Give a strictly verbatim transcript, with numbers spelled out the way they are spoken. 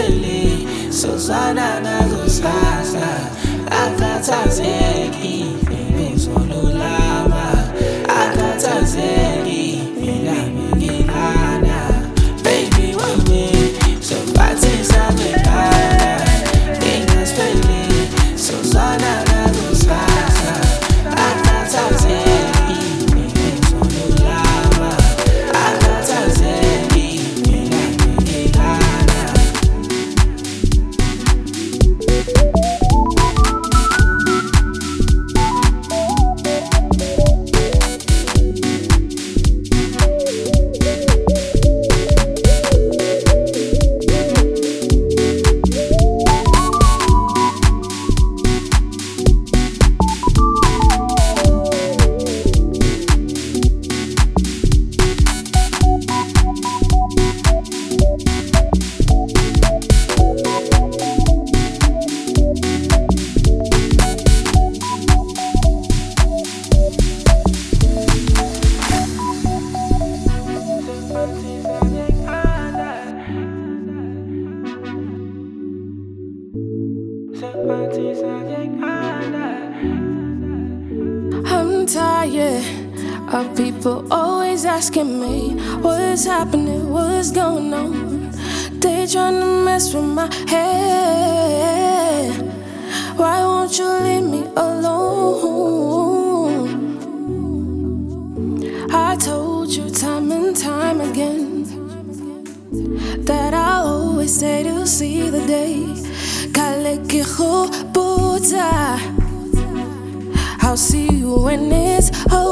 sipeli sozana nakusasa akhathazeki ngizolulama akhathazeki mina ngilana baby wami sophathisa bekhaya ngingasipeli sozana nakusasa akhathazeki ngizolulama akhathazeki mina ngilana. I'm tired of people always asking me what's happening, what's going on. They tryna mess with my head. Why won't you leave me alone? I told you time and time again that I'll always stay to see the day. I'll see you when it's over.